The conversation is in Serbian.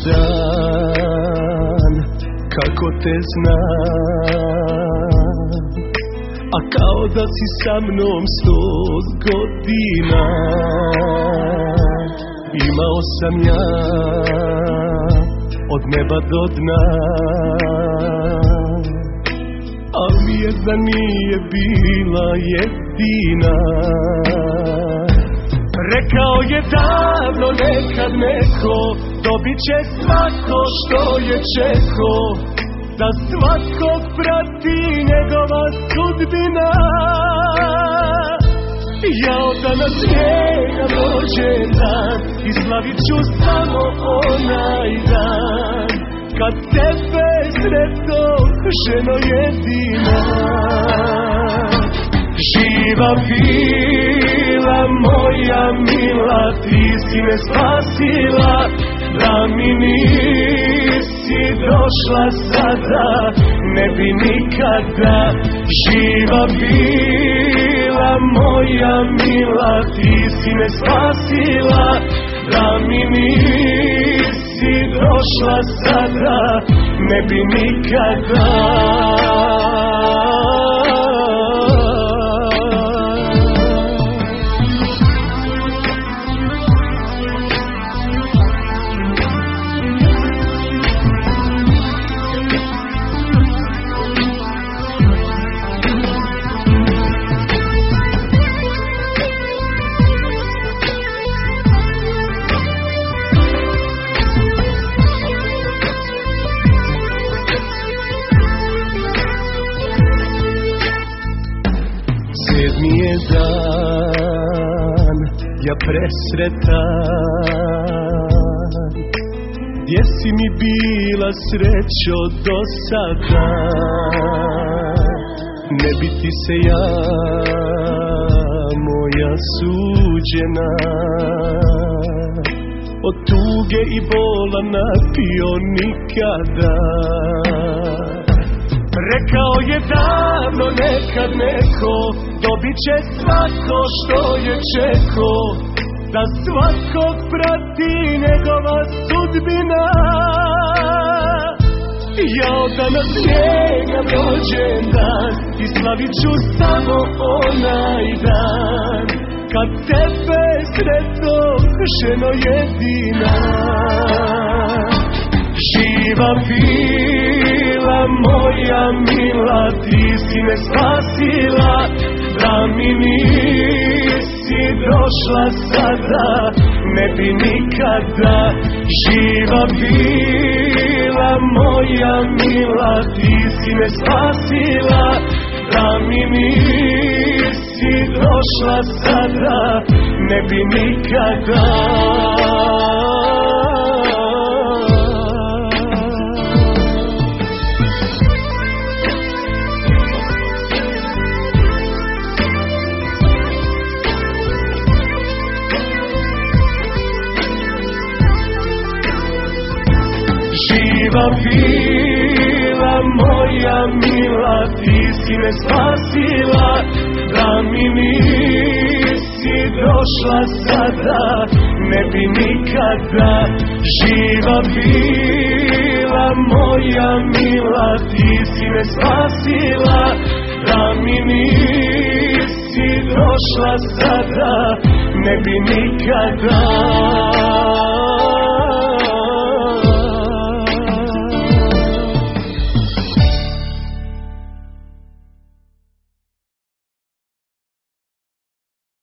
dan kako te znam, a kao da si sa mnom 100 godina. Imao sam ja od neba do dna, al mi jedna nije bila jedina. Rekao je davno nekad neko, dobit će svako što je čeko, da svakog prati njegova sudbina. Ja od danas njega rođen dan i slavit ću samo onaj dan, kad tebe sretnog, ženo jedina. Živa bila moja mila, ti si me spasila, da mi nisi došla sada, ne bi nikada. Živa bila moja mila, ti si me spasila, da mi nisi došla sada, ne bi nikada. Sedmi je dan, ja presretan, gdje si mi bila srećo do sada. Ne bi ti se ja, moja suđena, od tuge i bola napio nikada. Rekao je davno nekad neko, dobit će svako što je čeko, da svakog prati njegova sudbina. Ja od danas njega rođen dan i slavit ću samo onaj dan, kad tebe sretnog, ženo jedina. Živa bila moja mila, ti si me spasila, da mi nisi došla sada, ne bi nikada. Živa bila moja mila, ti si me spasila, da mi nisi došla sada, ne bi nikada. Živa bila moja mila, ti si me spasila, da mi nisi došla sada, ne bi nikada. Živa bila moja mila, ti si me spasila, da mi nisi došla sada, ne bi nikada.